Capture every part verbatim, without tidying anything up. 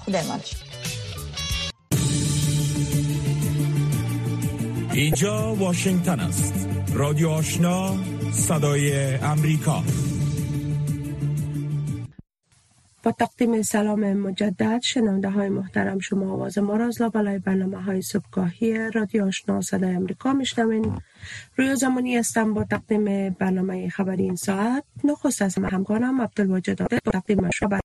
خدا ایمانش. اینجا واشنگتن است. رادیو آشنا، صدای امریکا. با تقدیم سلام مجدد شنونده های محترم، شما آواز ما را از لابلای برنامه های صبحگاهی رادیو آشنا صدای امریکا میشنوین. روی زمانی هستم با تقدیم برنامه خبری این ساعت. نخست از همکارم عبدالواجد عادل با تقدیم خبر.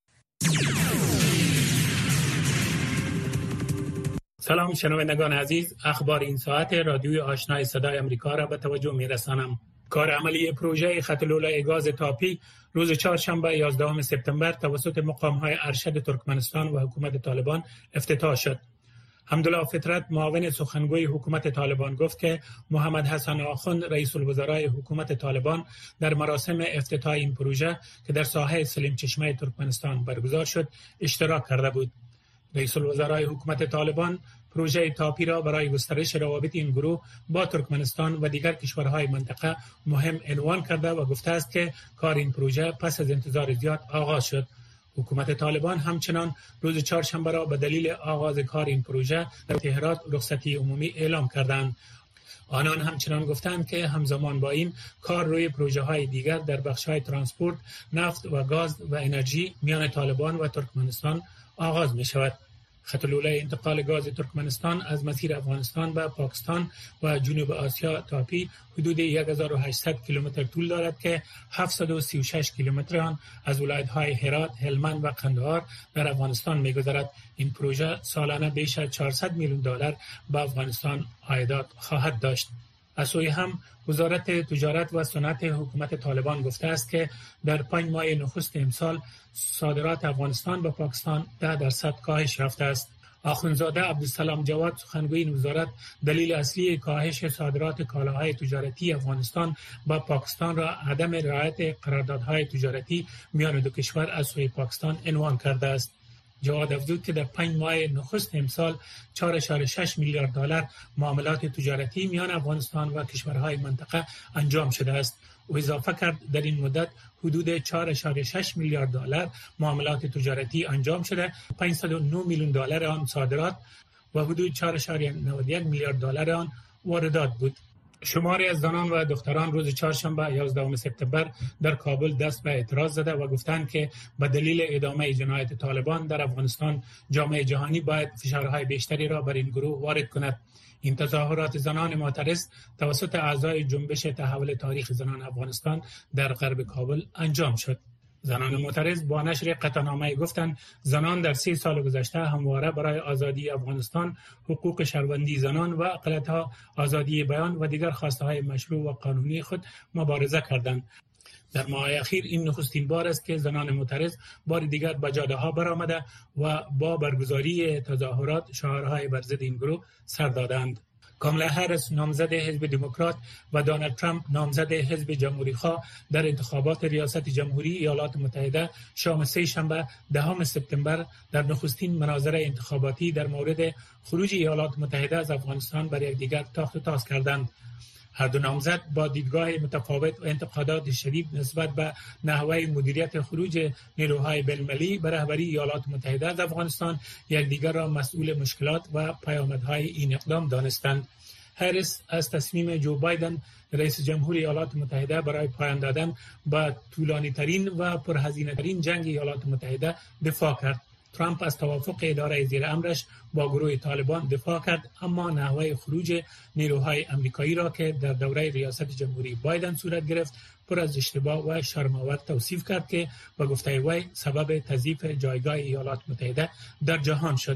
سلام شنوندگان عزیز، اخبار این ساعت رادیوی آشنای صدای امریکا را به توجه میرسانم. کار عملی پروژه خط لولای گاز تاپی روز چهارشنبه یازدهم سپتامبر توسط مقام‌های ارشد ترکمنستان و حکومت طالبان افتتاح شد. حمدالله فطرت معاون سخنگوی حکومت طالبان گفت که محمد حسن آخوند رئیس الوزرای حکومت طالبان در مراسم افتتاح این پروژه که در ساحه سلیم چشمه ترکمنستان برگزار شد اشتراک کرده بود. رئیس الوزرای حکومت طالبان پروژه تاپی را برای گسترش روابط این گروه با ترکمنستان و دیگر کشورهای منطقه مهم عنوان کرده و گفته است که کار این پروژه پس از انتظار زیاد آغاز شد. حکومت طالبان همچنان روز چهارشنبه را به دلیل آغاز کار این پروژه در تهران رخصتی عمومی اعلام کردند. آنان همچنان گفتند که همزمان با این کار روی پروژه های دیگر در بخش های ترانسپورت، نفت و گاز و انرژی میان طالبان و ترکمنستان آغاز می شود. خط لوله انتقال گاز ترکمنستان از مسیر افغانستان به پاکستان و جنوب آسیا تاپی حدود هزار و هشتصد کیلومتر طول دارد که هفتصد و سی و شش کیلومتر آن از ولایت‌های هرات، هلمند و قندهار در افغانستان می‌گذرد. این پروژه سالانه بیش از چهارصد میلیون دلار به افغانستان عایدات خواهد داشت. از سوی هم وزارت تجارت و صنعت حکومت طالبان گفته است که در پنج ماه نخست امسال صادرات افغانستان به پاکستان ده درصد کاهش یافته است. آخوندزاده عبدالسلام جواد سخنگوی این وزارت دلیل اصلی کاهش صادرات کالاهای تجارتی افغانستان به پاکستان را عدم رعایت قراردادهای تجارتی میان دو کشور از سوی پاکستان عنوان کرده است. جواد افزود که در پنج ماه نخست امسال چهار ممیز شش میلیارد دلار معاملات تجارتی میان افغانستان و کشورهای منطقه انجام شده است. او اضافه کرد در این مدت حدود چهار ممیز شش میلیارد دلار معاملات تجارتی انجام شده، پانصد و نه میلیون دلار آن صادرات و حدود چهار ممیز نود و یک میلیارد دلار آن واردات بود. شماری از زنان و دختران روز چهارشنبه یازدهم سپتامبر در کابل دست به اعتراض زده و گفتند که به دلیل ادامه جنایت طالبان در افغانستان جامعه جهانی باید فشارهای بیشتری را بر این گروه وارد کند. این تظاهرات زنان معترض توسط اعضای جنبش تحول تاریخ زنان افغانستان در غرب کابل انجام شد. زنان معترض با نشر قطعنامه گفتند زنان در سی سال گذشته همواره برای آزادی افغانستان، حقوق شهروندی زنان و اقلیت‌ها، آزادی بیان و دیگر خواسته‌های مشروع و قانونی خود مبارزه کردند. در ماه اخیر این نخستین بار است که زنان معترض بار دیگر به جاده‌ها برآمده و با برگزاری تظاهرات شعارهای بر ضد این گروه سر دادند. کاملا هریس نامزد حزب دموکرات و دونالد ترامپ نامزد حزب جمهوری‌خواه در انتخابات ریاست جمهوری ایالات متحده شام سه شنبه دهم سپتامبر در نخستین مناظره انتخاباتی در مورد خروج ایالات متحده از افغانستان بر یکدیگر تاخت و تاز کردند. هر دو نامزد با دیدگاه متفاوت و انتقادات شدید نسبت به نحوه مدیریت خروج نیروهای بین‌المللی به رهبری ایالات متحده از افغانستان یکدیگر را مسئول مشکلات و پیامدهای این اقدام دانستند. هریس از تصمیم جو بایدن رئیس جمهور ایالات متحده برای پایان دادن به طولانی‌ترین و پرهزینه‌ترین جنگ ایالات متحده دفاع کرد. ترامپ از توافق اداره زیر امرش با گروه طالبان دفاع کرد، اما نحوه خروج نیروهای امریکایی را که در دوره ریاست جمهوری بایدن صورت گرفت پر از اشتباه و شرم‌آور توصیف کرد که با گفته وی سبب تضعیف جایگاه ایالات متحده در جهان شد.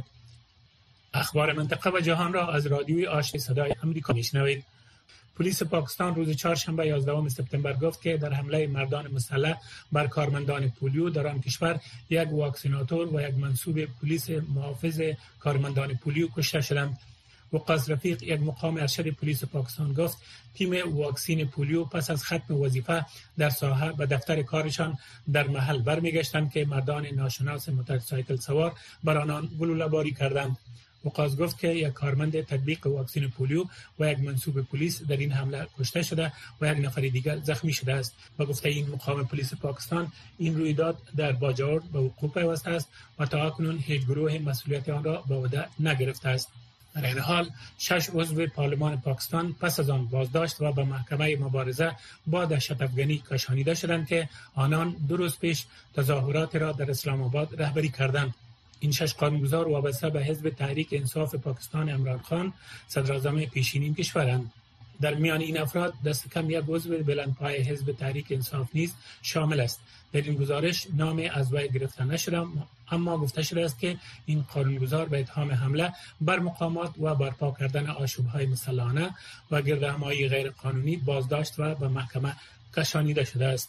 اخبار منطقه و جهان را از رادیوی آشنای صدای امریکا میشنوید. پلیس پاکستان روز چهارشنبه یازدهم سپتامبر گفت که در حمله مردان مسلح بر کارمندان پولیو در آن کشور یک واکسیناتور و یک منصوب پلیس محافظ کارمندان پولیو کشته شدند. وقاص رفیق یک مقام ارشد پلیس پاکستان گفت تیم واکسین پولیو پس از ختم وظیفه در ساحه به دفتر کارشان در محل برمیگشتند که مردان ناشناس موتورسایکل سوار بر آنان گلوله‌باری کردند. اوقاز گفت که یک کارمند تطبیق واکسن پولیو و یک منصوب پلیس در این حمله کشته شده و یک نفر دیگر زخمی شده است. با گفته این مقام پلیس پاکستان، این رویداد در باجوړ به وقوع پیوسته است و تا اکنون هیچ گروه مسئولیت آن را به عهده نگرفته است. در این حال شش عضو پارلمان پاکستان پس از آن بازداشت و به محکمه مبارزه با دهشت‌افغانی کشانیده شدند که آنان دو روز پیش تظاهرات را در اسلام آباد رهبری کردند. این شش قانونگذار وابسته به حزب تحریک انصاف پاکستان عمران خان، صدراعظم پیشینی کشورند. در میان این افراد دست کم یک عضو بلندپایه حزب تحریک انصاف نیز شامل است. در این گزارش نام از وی گرفته نشده، اما گفته شده است که این قانونگذار به اتهام حمله بر مقامات و برپا کردن آشوب‌های مسلحانه و گردهمایی غیر قانونی بازداشت و به محکمه کشانیده شده است.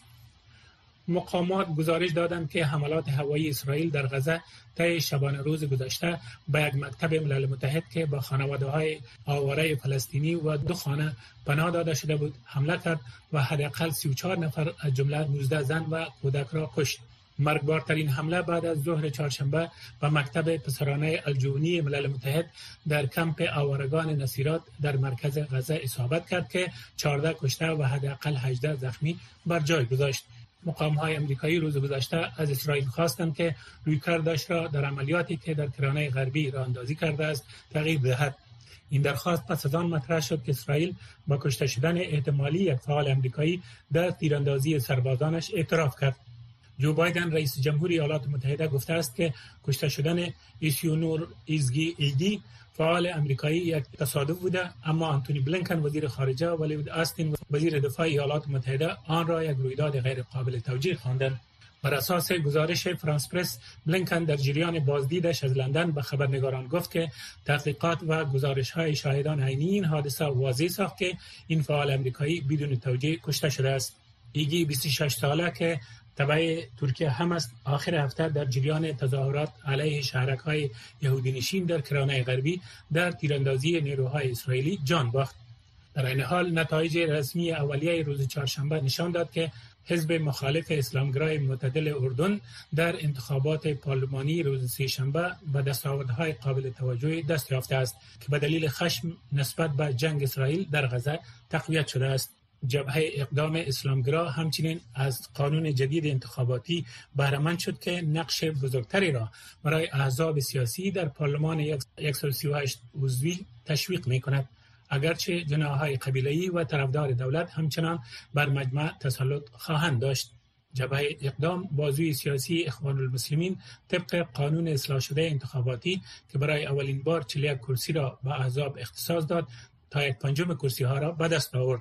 مقامات گزارش دادند که حملات هوایی اسرائیل در غزه طی شبانه روز گذشته به یک مکتب ملل متحد که با خانواده‌های آواره فلسطینی و دو خانه پناه داده شده بود حمله کرد و حداقل سی و چهار نفر از جمله نوزده زن و کودک را کشت. مرگبارترین حمله بعد از ظهر چهارشنبه به مکتب پسرانه الجونی ملل متحد در کمپ آوارگان نصیرات در مرکز غزه اصابت کرد که چهارده کشته و حداقل هجده زخمی بر جای گذاشت. مقام‌های آمریکایی روز گذشته از اسرائیل خواستند که رویکردش را در عملیاتی که در کرانه غربی راه اندازی کرده است تغییر دهد. این درخواست پس از آن مطرح شد که اسرائیل با کشته شدن احتمالی یک فعال آمریکایی در تیراندازی سربازانش اعتراف کرد. جو بایدن رئیس جمهور ایالات متحده گفته است که کشته شدن ایسیونور ایزگی ایگی فعال آمریکایی یک تصادف بوده، اما آنتونی بلینکن وزیر خارجه و لیود آستین وزیر دفاع ایالات متحده آن را یک رویداد غیر قابل توجیه خواندند. بر اساس گزارش فرانس پرس، بلینکن در جریان بازدیدش از لندن به خبرنگاران گفت که تحقیقات و گزارش‌های شاهدان عینی این حادثه واضح ساخت که این فعال آمریکایی بدون توجیه کشته شده است. ایگی بیست و شش ساله که تبع ترکیه هم است، آخر هفته در جریان تظاهرات علیه شهرک‌های یهودی نشین در کرانه غربی در تیراندازی نیروهای اسرائیلی جان باخت. در این حال نتایج رسمی اولیه روز چهارشنبه نشان داد که حزب مخالف اسلامگرای معتدل اردن در انتخابات پارلمانی روز سه‌شنبه به دستاوردهای قابل توجهی دست یافته است که به دلیل خشم نسبت به جنگ اسرائیل در غزه تقویت شده است. جبهه اقدام اسلامگرا همچنین از قانون جدید انتخاباتی بهره مند شد که نقش بزرگتری را برای احزاب سیاسی در پارلمان صد و سی و هشت عضوی تشویق می‌کند، اگرچه جناح‌های قبیله‌ای و طرفدار دولت همچنان بر مجمع تسلط خواهند داشت. جبهه اقدام بازوی سیاسی اخوان المسلمین طبق قانون اصلاح شده انتخاباتی که برای اولین بار چهل و یک کرسی را به احزاب اختصاص داد تا یک پنجم کرسی‌ها را به دست آورد.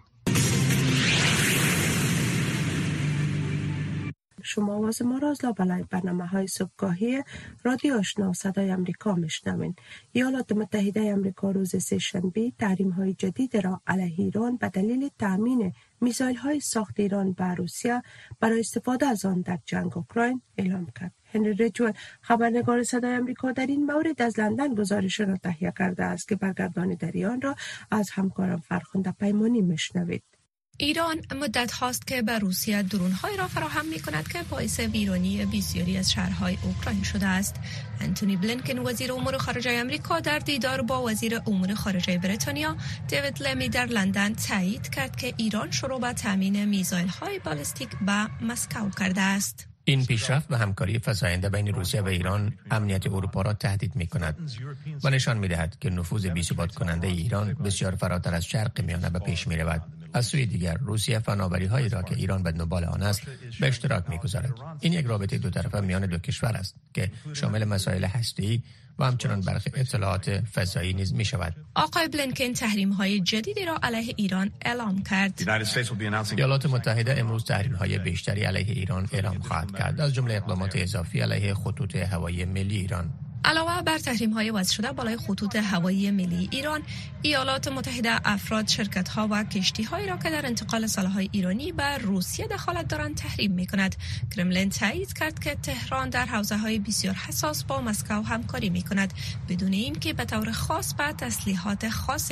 شما آواز ما را از لابلای برنامه های صبحگاهی رادیو آشنا صدای امریکا میشنوین. ایالات متحده امریکا روز سه‌شنبه تحریم های جدید را علیه ایران به دلیل تامین میزایل های ساخت ایران به روسیه برای استفاده از آن در جنگ اوکراین اعلام کرد. هنری ریجول خبرنگار صدای امریکا در این مورد از لندن گزارش را تهیه کرده است که برگردانیدن آن را از همکارم فرخنده پیمانی میشنوید. ایران مدت هاست که به روسیه درون‌های را فراهم می‌کند که باعث ویرانی بسیاری از شهرهای اوکراین شده است. انتونی بلینکن وزیر امور خارجه آمریکا در دیدار با وزیر امور خارجه بریتانیا دیوید لمی در لندن تایید کرد که ایران شروع به تامین میزایل‌های بالستیک به مسکو کرده است. این پیشرفت به همکاری فزاینده بین روسیه و ایران امنیت اروپا را تهدید می‌کند و نشان می‌دهد که نفوذ بی‌ثبات کننده ایران بسیار فراتر از شرق میانه به پیش می‌رود. از سوی دیگر روسیه فناوری‌هایی را که ایران به دنبال آن است به اشتراک می‌گذارد. این یک رابطه دو طرفه میان دو کشور است که شامل مسائل هسته‌ای و همچنان برخی اطلاعات فضایی نیز می‌شود. آقای بلینکن تحریم‌های جدیدی را علیه ایران اعلام کرد. ایالات متحده امروز تحریم‌های بیشتری علیه ایران اعلام خواهد کرد، از جمله اقدامات اضافی علیه خطوط هوایی ملی ایران. علاوه بر تحریم‌های وضع شده بالای خطوط هوایی ملی ایران، ایالات متحده افراد، شرکت‌ها و کشتی‌هایی را که در انتقال سلاح‌های ایرانی به روسیه دخالت دارند تحریم می‌کند. کرملین تایید کرد که تهران در حوزه‌های بسیار حساس با مسکو همکاری می‌کند، بدون اینکه به طور خاص به تسلیحات خاص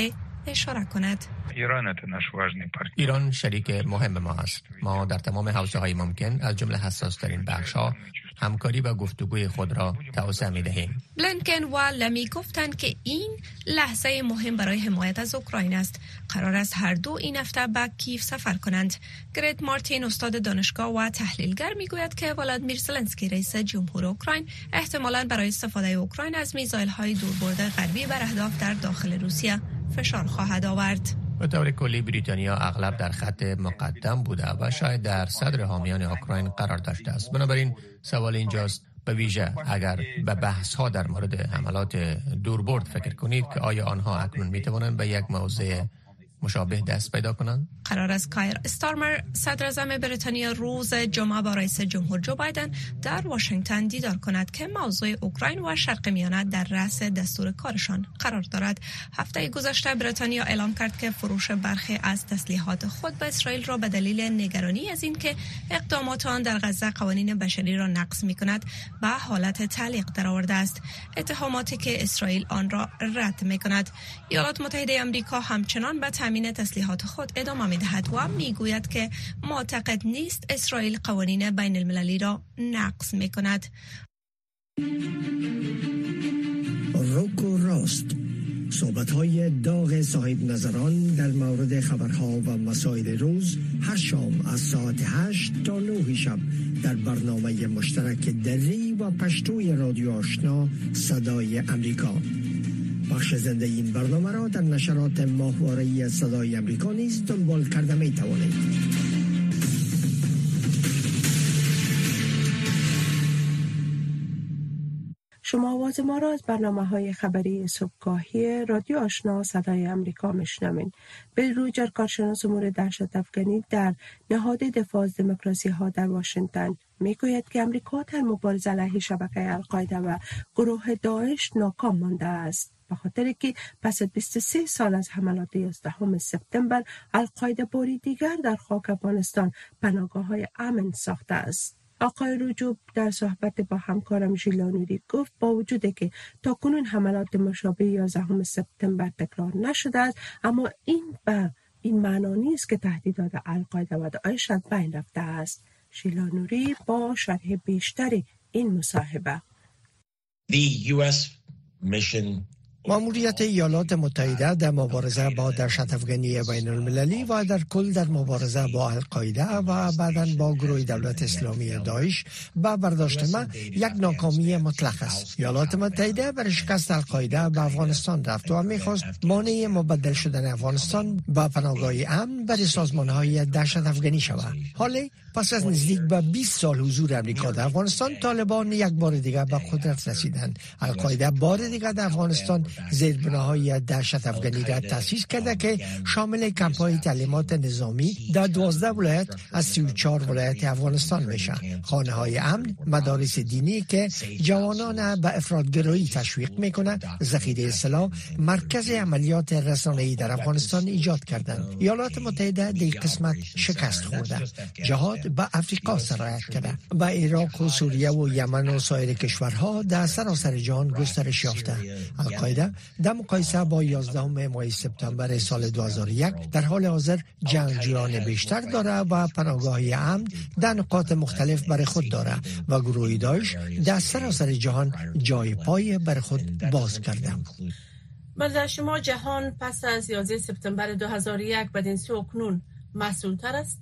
اشاره کند. ایران شریک مهم ما است. ما در تمام حوزه‌های ممکن از جمله حساس ترین بخش‌ها همکاری و گفتگوی خود را توسعه می‌دهیم. بلینکن و لمی گفتند که این لحظه مهم برای حمایت از اوکراین است. قرار است هر دو این هفته به کیف سفر کنند. گرت مارتین استاد دانشگاه و تحلیلگر میگوید که ولادیمیر زلنسکی رئیس جمهور اوکراین احتمالاً برای استفاده اوکراین از میزایل‌های دوربرد غربی بر اهداف در داخل روسیه فشار خواهد آورد. به طور کلی بریتانیا اغلب در خط مقدم بوده و شاید در صدر حامیان اوکراین قرار داشته است. بنابراین سوال اینجاست، به ویژه اگر به بحث ها در مورد حملات دوربرد فکر کنید که آیا آنها اکنون می توانند به یک موضع مشابه دست پیدا کنند؟ قرار است کایر استارمر صدر اعظم بریتانیا روز جمعه با رئیس جمهور جو بایدن در واشنگتن دیدار کند که موضوع اوکراین و شرق میانه در رأس دستور کارشان قرار دارد. هفته گذشته بریتانیا اعلام کرد که فروش برخی از تسلیحات خود به اسرائیل را به دلیل نگرانی از اینکه اقدامات آن در غزه قوانین بشری را نقض می‌کند به حالت تعلیق درآورده است. اتهاماتی که اسرائیل آن را رد می‌کند. ایالات متحده آمریکا همچنان به تامین تسلیحات خود ادامه می‌دهد و می‌گوید که معتقد نیست اسرائیل قوانین بین المللی را نقض می‌کند. روک و راست، صحبت‌های داغ صاحب نظران در مورد خبرها و مسائل روز هر شام از ساعت هشت تا نه شب در برنامه مشترک دری و پشتوی رادیو آشنا صدای امریکا. بخش زنده این برنامه را در نشرات ماهواره‌ای صدای امریکا نیز دنبال کرده می توانید. شما آواز ما را از برنامه‌های خبری صبحگاهی رادیو آشنا صدای امریکا میشنوید. بیل روجر، کارشناس امور دهشت افغانی در نهاد دفاع از دموکراسی ها در واشنگتن، میگوید که امریکا در مبارزه علیه شبکه القاعده و گروه داعش ناکام مانده است، به خاطر که پس از بیست و سه سال از حملات یازدهم سپتامبر القاعده باری دیگر در خاک افغانستان پناهگاه‌های امن ساخته است. آقای رجوب در صحبت با همکارم ژیلا نوری گفت با وجودی که تاکنون حملات مشابه یازدهم سپتامبر تکرار نشده است، اما این به این معنا نیست که تهدیدات القاعده و داعش از بین رفته است. ژیلا نوری با شرح بیشتری این مصاحبه. The U S mission ماموریت ایالات متحده در مبارزه با دهشت افغانی بین المللی و در کل در مبارزه با القاعده و بعداً با گروه دولت اسلامی داعش به برداشت ما یک ناکامی مطلق است. ایالات متحده برای شکست القاعده به افغانستان رفت و می‌خواست مانع مبدل شدن افغانستان به پناهگاه امن برای سازمان‌های دهشت افغانی شود. حالا پس از نزدیک به بیست سال حضور امریکا در افغانستان، طالبان یک بار دیگر به قدرت رسیدند. القاعده بار دیگر در افغانستان زیربناهای دهشت افغانی را تأسیس کرده که شامل کمپ‌های تعلیمات نظامی در دوازده ولایت از سی و چهار ولایت افغانستان میشه. خانه‌های امن، مدارس دینی که جوانان به افراطگرایی تشویق میکنه، ذخیره سلاح، مرکز عملیات رسانه‌ای در افغانستان ایجاد کردند. ایالات متحده در قسمت شکست خورده. جهاد به افریقا سرایت کرده. به عراق و سوریه و یمن و سایر کشورها در سراسر جهان گسترش یافته. القاعده در مقایسه با یازدهم ماه سپتامبر سال دو هزار و یک در حال حاضر جنگجویان بیشتر داره و پناهگاه‌های امن در نقاط مختلف برای خود داره و گروه داعش در سراسر جهان جای پای برای خود باز کرده. بر شما جهان پس از یازده سپتامبر دو هزار و یک بدین سو اکنون مسئول تر است؟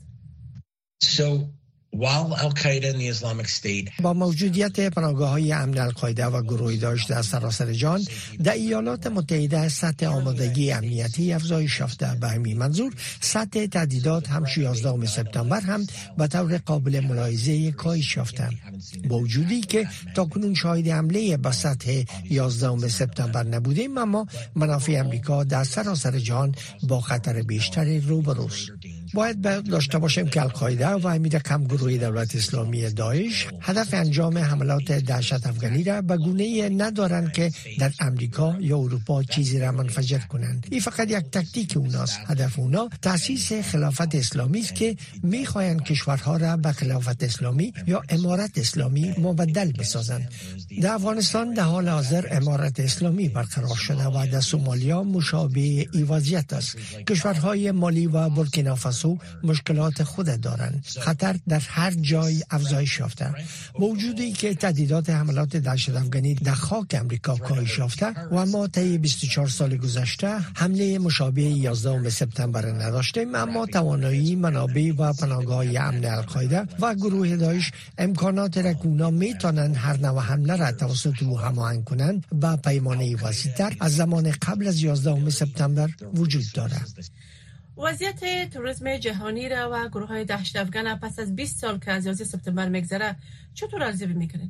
So while Al-Qaeda and the Islamic State با موجودیت پناهگاه‌های امن القاعده و گروه داعش در سراسر جهان، در ایالات متحده سطح آمادگی امنیتی افزایش یافته. به همین منظور سطح تهدیدات هم یازدهم سپتامبر هم به طور قابل ملاحظه کاهش یافته. با وجودی که تاکنون شاهد حمله به سطح یازدهم سپتامبر نبودیم، اما منافع امریکا در سراسر جهان با خطر بیشتری روبروست. باید داشته باشیم که القاعده و امیر کمگروه دولت اسلامی داعش هدف انجام حملات دهشت افغانی را به گونه‌ای ندارند که در امریکا یا اروپا چیزی را منفجر کنند. این فقط یک تاکتیک اوناست. هدف اونا تأسیس خلافت اسلامی است که می‌خواهند کشورها را به خلافت اسلامی یا امارت اسلامی مبدل بسازند. در افغانستان در حال حاضر امارت اسلامی برقرار شده و در سومالیا مشابه این وضعیت است. کشورهای مالی و بورکینافاسو مشکلات خود دارند. خطر در هر جای افزایش یافته. با وجودی که تهدیدات حملات دهشت افغانی در خاک امریکا کاهش یافته و ما طی بیست و چهار سال گذشته حمله مشابه یازدهم سپتامبر نداشتیم، اما توانایی منابع و پناهگاه امن القاعده و گروه داعش امکانات را که اونا میتونن هر نوع حمله را توسط او هماهنگ کنند با پیمانه وسیع‌تر از زمان قبل از یازدهم سپتامبر وجود دارد. وضعیت توریسم جهانی را و گروه های دهشت افغان پس از بیست سال که از یازده سپتامبر میگذره چطور ارزیابی میکنید؟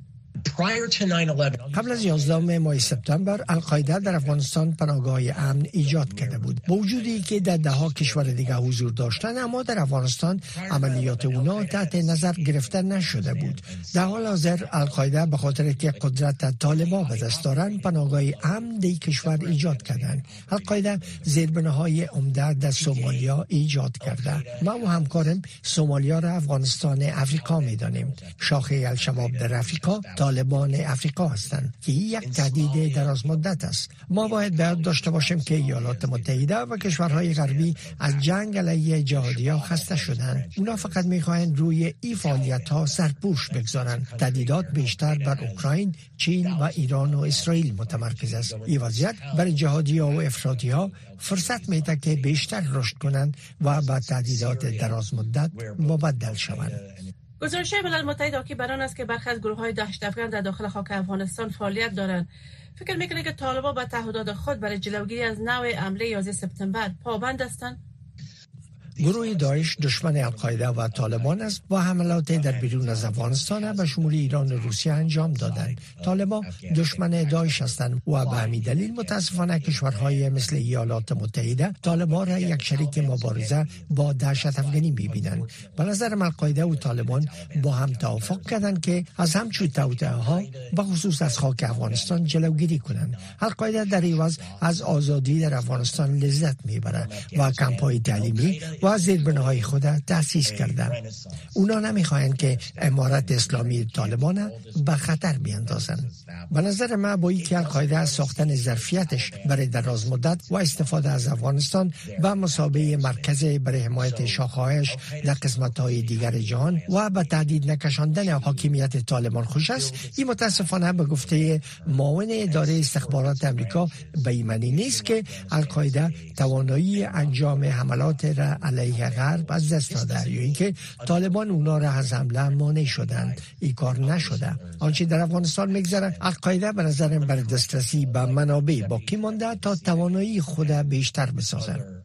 قبل از یازدهم ماه سپتامبر القاعده در افغانستان پناهگاه امن ایجاد کرده بود. با وجودی که در ده ها کشور دیگه حضور داشتند، اما در افغانستان عملیات اونا تحت نظر گرفته نشده بود. در حال حاضر القاعده به خاطر که قدرت طالبان به دست دارند پناهگاه امن در کشور ایجاد کردند. القاعده زیربناهای عمده در سومالیا ایجاد کرده. ما و همکارم سومالیا را افغانستان افریقا میدانیم. شاخه الشباب در افریقا طالبان افریقا هستند که یک تهدید دراز مدت است. ما باید باید داشته باشیم که ایالات متحده و کشورهای غربی از جنگ علیه جهادی‌ها خسته شدند. اونا فقط می‌خواهند روی این فعالیت‌ها سرپوش بگذارند. تهدیدات بیشتر بر اوکراین، چین و ایران و اسرائیل متمرکز است. این وضعیت برای جهادی‌ها و افراطی‌ها فرصت میده که بیشتر رشد کنند و به تهدیدات دراز مدت مبدل شوند. گزارش ملل متحد حاکی بر آن است که برخی از گروه‌های دهشت افغان در داخل خاک افغانستان فعالیت دارند. فکر می‌کنید که طالبان با تعهدات خود برای جلوگیری از نوع حمله یازده سپتامبر پابند هستند؟ گروه داعش دشمن القاعده و طالبان است و حملات در بیرون از افغانستان به شمول ایران و روسیه انجام دادند. طالبان دشمن داعش هستند و به همین دلیل متاسفانه کشورهای مثل ایالات متحده طالبان را یک شریک مبارزه با دهشت افغانی می‌بینند. به نظر من القاعده و طالبان با هم توافق کردند که از همچون توطئه‌ها به خصوص از خاک افغانستان جلوگیری کنند. القاعده در عوض از آزادی در افغانستان لذت می‌برد و کمپ‌های تعلیمی و زیربناهای خود تأسیس کردند. اونا نمیخواهند که امارت اسلامی طالبان به خطر بیاندازند. به نظر من با اینکه القاعده از ساختن ظرفیتش برای دراز مدت و استفاده از افغانستان و مسابقه مرکز برای حمایت شاخه‌هایش در قسمت‌های دیگر جهان و به تهدید نکشاندن حاکمیت طالبان خوش است، این متاسفانه به گفته معاون اداره استخبارات امریکا به این معنی نیست که القاعده توانایی انجام حملات را علیه غرب از دست داده یا اینکه طالبان اونا را از حمله مانع شدند. این کار نشده. آنچه در افغانستان میگذره القاعده به نظرم بر دسترسی به منابع باقی مانده تا توانایی خود بیشتر بسازد.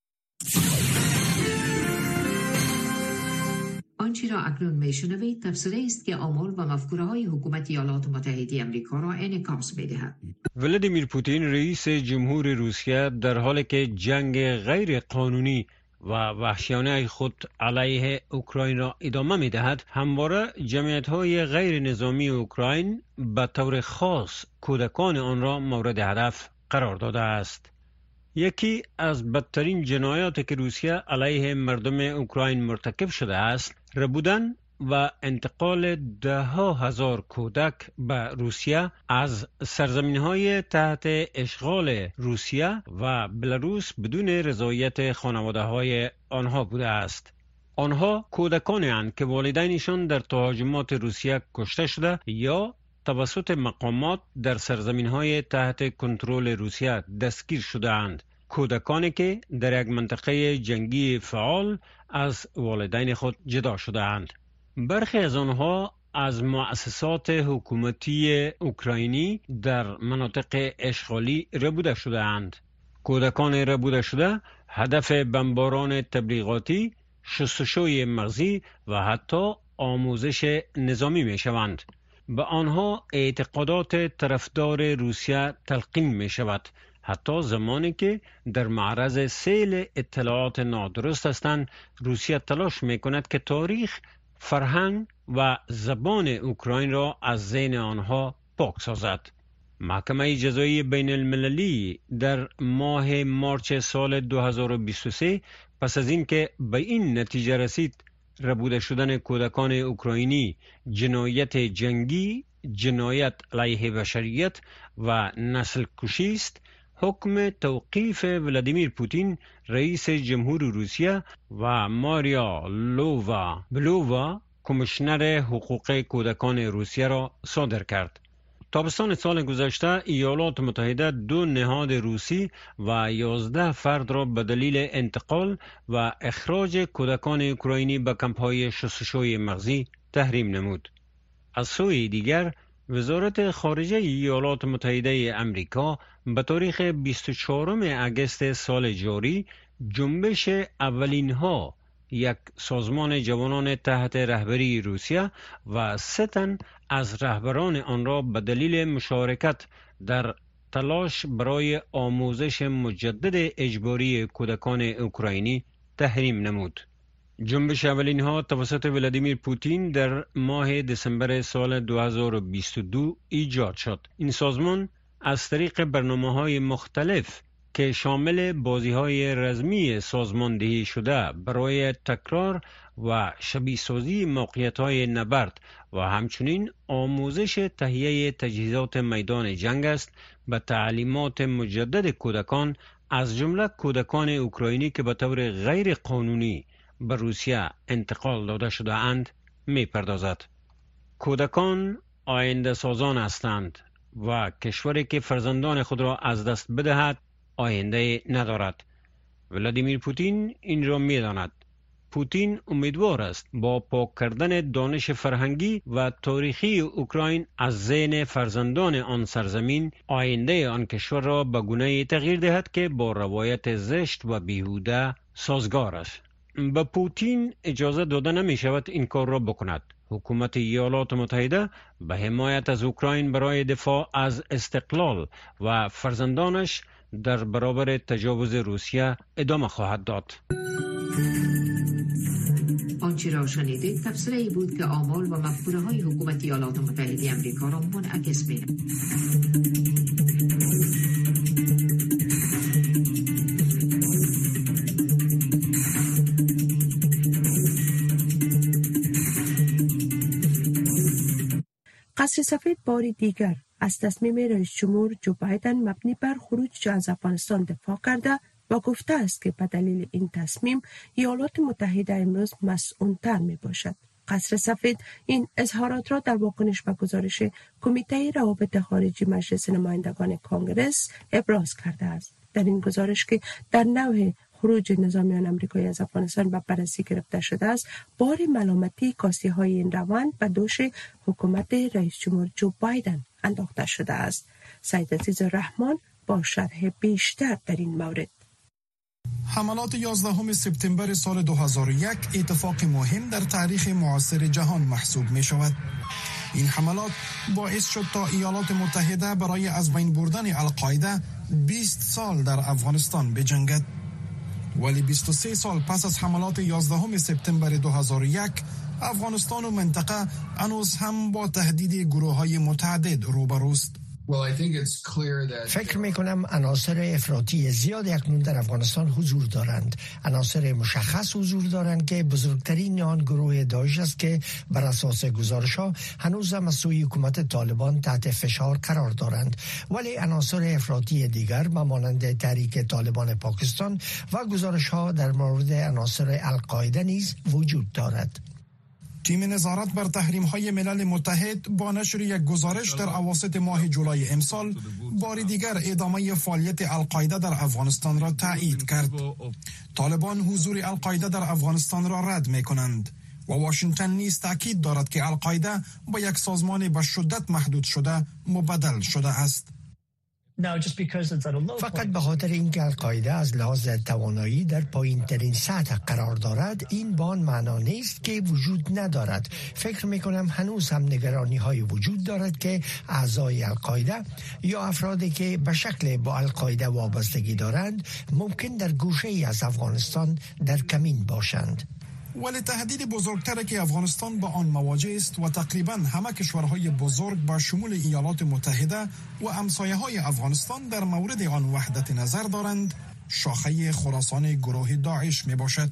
آنچه را اکنون میشنوید تفسیری است که آمال و مفکوره‌های حکومت ایالات متحده آمریکا را انعکاس می‌دهد. ولادیمیر پوتین رئیس جمهور روسیه در حالی که جنگ غیر قانونی و وحشیانه خود علیه اوکراین را ادامه می‌دهد، همواره جمعیت‌های غیر نظامی اوکراین به طور خاص کودکان آن را مورد هدف قرار داده است. یکی از بدترین جنایاتی که روسیه علیه مردم اوکراین مرتکب شده است، ربودن و انتقال ده ها هزار کودک به روسیه از سرزمین‌های تحت اشغال روسیه و بلاروس بدون رضایت خانواده‌های آنها بوده است. آنها کودکانی اند که والدینشان در تهاجمات روسیه کشته شده یا توسط مقامات در سرزمین‌های تحت کنترل روسیه دستگیر شده اند. کودکانی که در یک منطقه جنگی فعال از والدین خود جدا شده اند. برخی از آنها از مؤسسات حکومتی اوکراینی در مناطق اشغالی ربوده شده اند. کودکان ربوده شده هدف بمباران تبلیغاتی، شستشوی مغزی و حتی آموزش نظامی می شوند. به آنها اعتقادات طرفدار روسیه تلقین می شود. حتی زمانی که در معرض سیل اطلاعات نادرست هستند. روسیه تلاش میکند که تاریخ، فرهنگ و زبان اوکراین را از ذهن آنها پاک سازد. محکمه جزایی بین المللی در ماه مارچ سال دو هزار و بیست و سه پس از این که به این نتیجه رسید ربوده شدن کودکان اوکراینی جنایت جنگی، جنایت علیه بشریت و نسل کشی است، حکم توقیف ولادیمیر پوتین رئیس جمهور روسیه و ماریا لووا بلووا کمیشنر حقوق کودکان روسیه را صادر کرد. تابستان سال گذشته ایالات متحده دو نهاد روسی و یازده فرد را به دلیل انتقال و اخراج کودکان اوکراینی به کمپ‌های شستشوی مغزی تحریم نمود. از سوی دیگر وزارت خارجه ایالات متحده امریکا به تاریخ بیست و چهارم اگست سال جاری جنبش اولین ها یک سازمان جوانان تحت رهبری روسیه و سه تن از رهبران آن را به دلیل مشارکت در تلاش برای آموزش مجدد اجباری کودکان اوکراینی تحریم نمود. جنبش اولین ها توسط ولادیمیر پوتین در ماه دسامبر سال دو هزار و بیست و دو ایجاد شد. این سازمان از طریق برنامه‌های مختلف که شامل بازی‌های رزمی سازماندهی شده برای تکرار و شبیه سازی موقعیت‌های نبرد و همچنین آموزش تهیه تجهیزات میدان جنگ است، به تعلیمات مجدد کودکان از جمله کودکان اوکراینی که به طور غیر قانونی به روسیه انتقال داده شده اند می پردازد. کودکان آینده سازان هستند و کشوری که فرزندان خود را از دست بدهد آینده ندارد. ولادیمیر پوتین این را می داند. پوتین امیدوار است با پاک کردن دانش فرهنگی و تاریخی اوکراین از ذهن فرزندان آن سرزمین آینده آن کشور را به گونه‌ای تغییر دهد که با روایت زشت و بیهوده سازگار است. به پوتین اجازه داده نمی شود این کار را بکند. حکومت ایالات متحده به حمایت از اوکراین برای دفاع از استقلال و فرزندانش در برابر تجاوز روسیه ادامه خواهد داد. آنچه را شنیدید تفسیری بود که آمال و مفکوره های حکومت ایالات متحده آمریکا را منعکس می‌کند. قصر سفید باری دیگر از تصمیم رئیس جمهور جو بایدن مبنی بر خروج از افغانستان دفاع کرده و گفته است که به دلیل این تصمیم ایالات متحده امروز مسئول‌تر می باشد. قصر سفید این اظهارات را در واکنش به گزارش کمیته روابط خارجی مجلس نمایندگان کانگرس ابراز کرده است. در این گزارش که در نوع خروج نظامیان آمریکایی از افغانستان به بررسی گرفته شده است، بار ملامتی کاستی های این روند به دوش حکومت رئیس جمهور جو بایدن انداخته شده است. سید عزیز الرحمن با شرح بیشتر در این مورد. حملات یازدهم سپتامبر سال دو هزار و یک اتفاق مهم در تاریخ معاصر جهان محسوب می شود. این حملات باعث شد تا ایالات متحده برای از بین بردن القاعده بیست سال در افغانستان بجنگد. ولی بیست و سه سال پس از حملات یازدهم سپتامبر دو هزار و یک افغانستان و منطقه هنوز هم با تهدید گروه‌های متعدد روبروست. فکر می کنم عناصر افراطی زیاد اکنون در افغانستان حضور دارند. عناصر مشخص حضور دارند که بزرگترین آن گروه داعش است که بر اساس گزارش ها هنوز هم از سوی حکومت طالبان تحت فشار قرار دارند. ولی عناصر افراطی دیگر مانند تحریک طالبان پاکستان و گزارش ها در مورد عناصر القاعده نیز وجود دارد. تیم نظارت بر تحریم‌های ملل متحد با نشر یک گزارش در اواسط ماه جولای امسال بار دیگر ادامه فعالیت القاعده در افغانستان را تایید کرد. طالبان حضور القاعده در افغانستان را رد می‌کنند و واشنگتن نیز تاکید دارد که القاعده با یک سازمان به شدت محدود شده مبدل شده است. فقط به خاطر اینکه القاعده از لحاظ توانایی در پایین ترین سطح قرار دارد این با آن معنا نیست که وجود ندارد. فکر می کنم هنوز هم نگرانی های وجود دارد که اعضای القاعده یا افرادی که به شکل با القاعده وابستگی دارند ممکن در گوشه ای از افغانستان در کمین باشند. ولی تهدید بزرگتری که افغانستان با آن مواجه است و تقریبا همه کشورهای بزرگ با شمول ایالات متحده و همسایه‌های افغانستان در مورد آن وحدت نظر دارند، شاخه خراسان گروه داعش می باشد.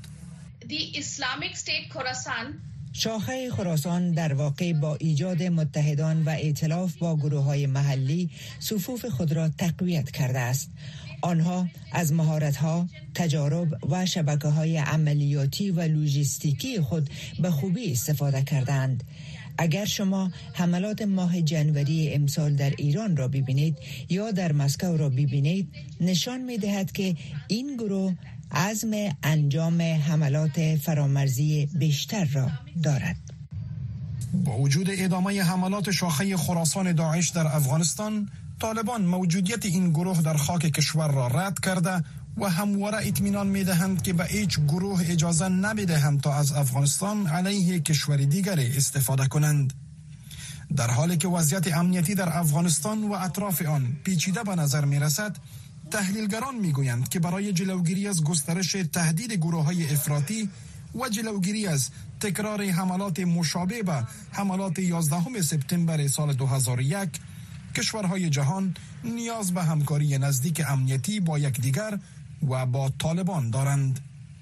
شاخه خراسان در واقع با ایجاد متحدان و ائتلاف با گروه‌های محلی صفوف خود را تقویت کرده است. آنها از مهارت‌ها، تجارب و شبکه‌های عملیاتی و لوجستیکی خود به خوبی استفاده کردند. اگر شما حملات ماه جنوری امسال در ایران را ببینید یا در مسکو را ببینید، نشان می‌دهد که این گروه عزم انجام حملات فرامرزی بیشتر را دارد. با وجود ادامه حملات شاخه خراسان داعش در افغانستان، طالبان موجودیت این گروه در خاک کشور را رد کرده و همواره اطمینان می‌دهند که به هیچ گروه اجازه نمی‌دهند تا از افغانستان علیه کشور دیگری استفاده کنند. در حالی که وضعیت امنیتی در افغانستان و اطراف آن پیچیده به نظر می‌رسد، تحلیلگران می‌گویند که برای جلوگیری از گسترش تهدید گروه‌های افراطی و جلوگیری از تکرار حملات مشابه به حملات یازدهم سپتامبر سال دو هزار و یک، کشورهای جهان نیاز به همکاری نزدیک امنیتی با یکدیگر و با طالبان دارند.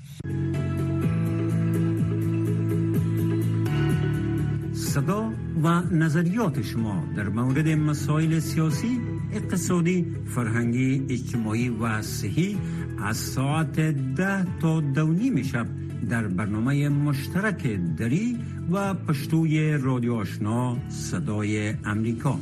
صدا و نظریات شما در مورد مسائل سیاسی، اقتصادی، فرهنگی، اجتماعی و صحی از ساعت ده تا دو نیم شب در برنامه مشترک دری و پشتوی رادیو آشنا صدای امریکا.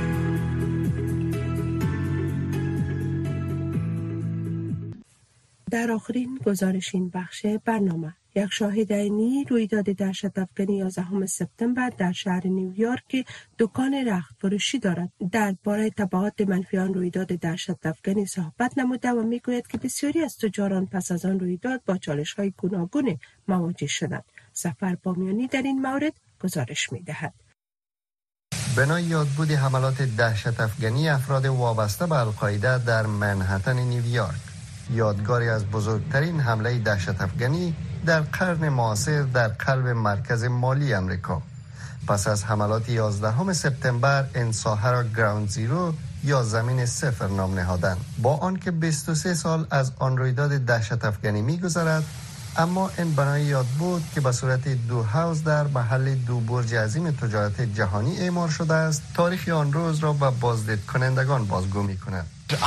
در آخرین گزارش این بخش برنامه، یک شاهد عینی رویداد دهشت افکنی یازدهم سپتامبر در شهر نیویورک دکان رخت فروشی دارد. درباره تبعات منفی آن رویداد دهشت افکنی صحبت نموده و میگوید که بسیاری از تجاران پس از آن رویداد با چالش‌های گوناگون مواجه شدند. سفر بامیانی در این مورد گزارش می‌دهد. بنای یادبود حملات دهشت افکنی افراد وابسته به القاعده در منهتن نیویورک، یادگاری از بزرگترین حمله دهشت افکنی در قرن معاصر در قلب مرکز مالی امریکا. پس از حملات یازدهم سپتامبر این ساحه را گراوند زیرو یا زمین صفر نام نهادند. با آنکه بیست و سه سال از آن رویداد دهشت افکنی می‌گذرد، اما این بنای یادبود که به صورت دو حوض در محل دو برج عظیم تجارت جهانی اعمار شده است، تاریخ آن روز را به بازدید کنندگان بازگو می‌کند.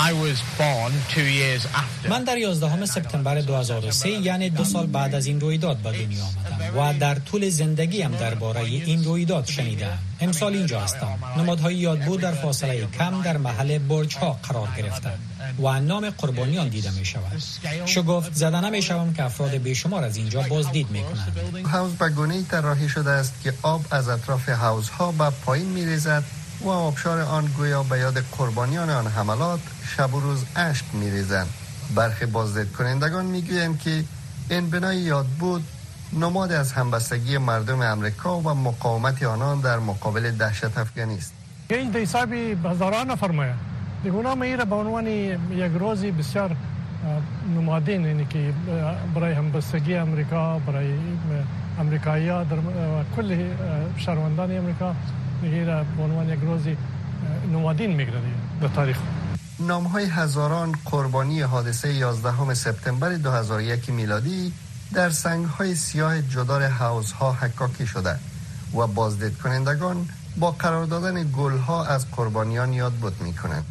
من در یازدهم سپتامبر دو هزار و سه، یعنی دو سال بعد از این رویداد به دنیا آمدم و در طول زندگیم درباره این رویداد شنیدم. امسال اینجا هستم. نمادهای یادبود در فاصله کم در محل برج‌ها قرار گرفتند و نام قربانیان دیده می شود. شگفت زده نمی شوم که افراد بیشمار از اینجا بازدید می کنند. حوض به گونه‌ای طراحی شده است که آب از اطراف حوضها به پایین می ریزد و آبشار آن گویا به یاد قربانیان آن حملات شب و روز اشک می ریزند. برخی بازدید کنندگان می گویند که این بنای یادبود نماد از همبستگی مردم امریکا و مقاومت آنان در مقابل دهشت افکنی است. این به حساب هزاران نفر میاد. دیگه میره به عنوان یک روزی بسیار نمادین، یعنی که برای همبستگی امریکا، برای امریکایی‌ها در کل شهروندان امریکا میگیره به عنوان یک روزی نمادین میگیره در تاریخ. نام‌های هزاران قربانی حادثه یازدهم سپتامبر دو هزار و یک میلادی در سنگ‌های سیاه جدار حوض‌ها حکاکی شده و بازدید کنندگان با قرار دادن گل‌ها از قربانیان یادبود می‌کنند.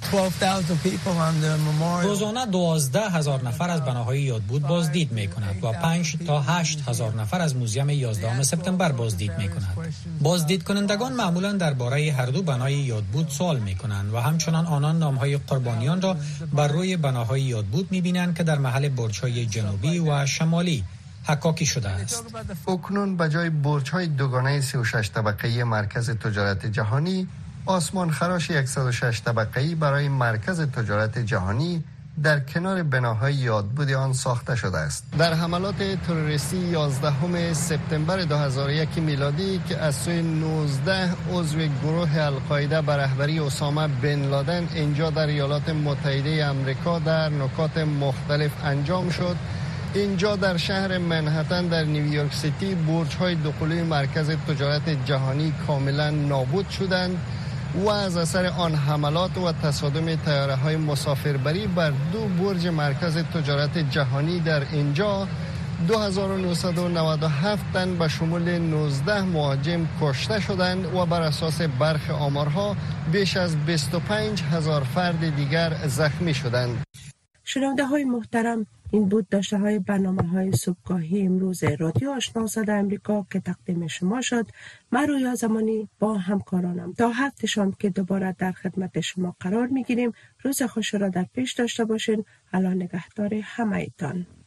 روزانه دوازده هزار نفر از بناهای یادبود بازدید می کند و پنج تا هشت هزار نفر از موزیم یازدهم سپتامبر بازدید می کند. بازدید کنندگان معمولا درباره هر دو بنای یادبود سوال می کنند و همچنان آنان نامهای قربانیان را بر روی بناهای یادبود می بینند که در محل برج‌های جنوبی و شمالی حکاکی شده است. اکنون به جای برج‌های دوگانه سی و شش طبقه‌ای مرکز تجارت جهانی، آسمان خراش صد و شش طبقه‌ای برای مرکز تجارت جهانی در کنار بناهای یادبود آن ساخته شده است. در حملات تروریستی یازدهم سپتامبر دو هزار و یک میلادی که از سوی نوزده عضو گروه القاعده به رهبری اسامه بن لادن اینجا در ایالات متحده آمریکا در نقاط مختلف انجام شد، اینجا در شهر منهتن در نیویورک سیتی برج‌های دخولی مرکز تجارت جهانی کاملا نابود شدند و از اثر آن حملات و تصادم طیاره‌های مسافربری بر دو برج مرکز تجارت جهانی در اینجا دو هزار و نهصد و نود و هفت تن به شمول نوزده مهاجم کشته شدند و بر اساس برخی آمارها بیش از بیست و پنج هزار فرد دیگر زخمی شدند. شنونده های محترم، این بود داشته های برنامه های صبحگاهی امروز رادیو آشنا صدای امریکا که تقدیم شما شد. من رویا زمانی با همکارانم تا هفته شام که دوباره در خدمت شما قرار می گیریم. روز خوش را در پیش داشته باشین. الله نگهدار همه ایتان.